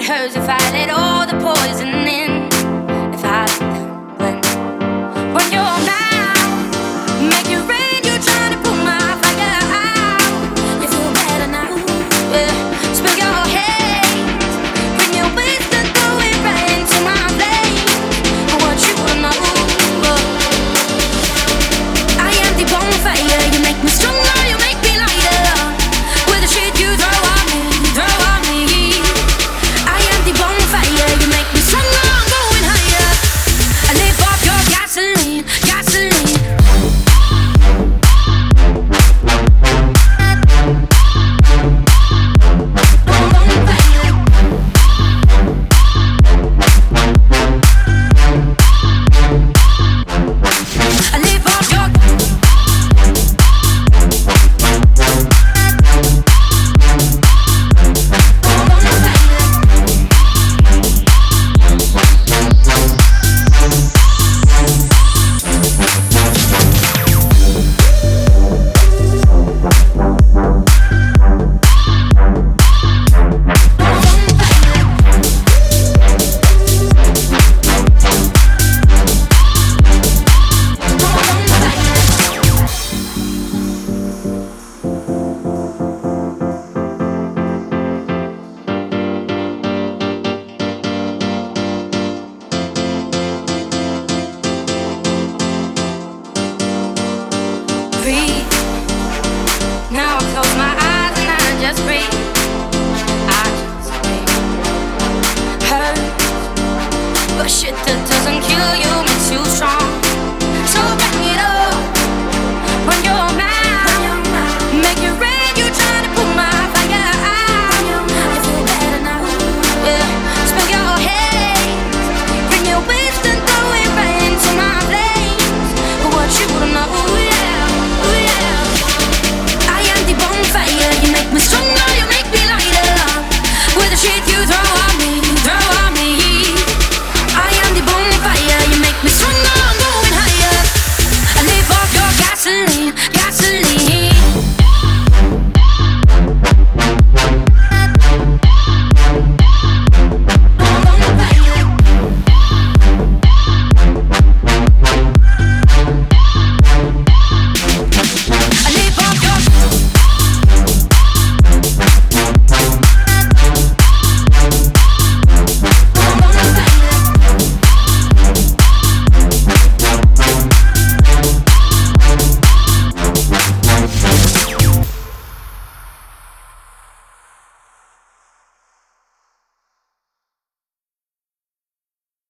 it hurts if I let all the poison in. If I blend when you're around, make it rain. You're trying to put my fire out. You feel better now, yeah. Spill your hate, bring your wisdom, throw it right into my veins. I want you to know, I am the bonfire. You make me stronger, you make me lighter. With the shit you throw on me, throw on me. I am the bonfire. You make me stronger, I'm going higher. I live off your gasoline, gasoline. I live off your breathe. Now I close my eyes and I just breathe. I just breathe. Hurt, but shit that doesn't kill you.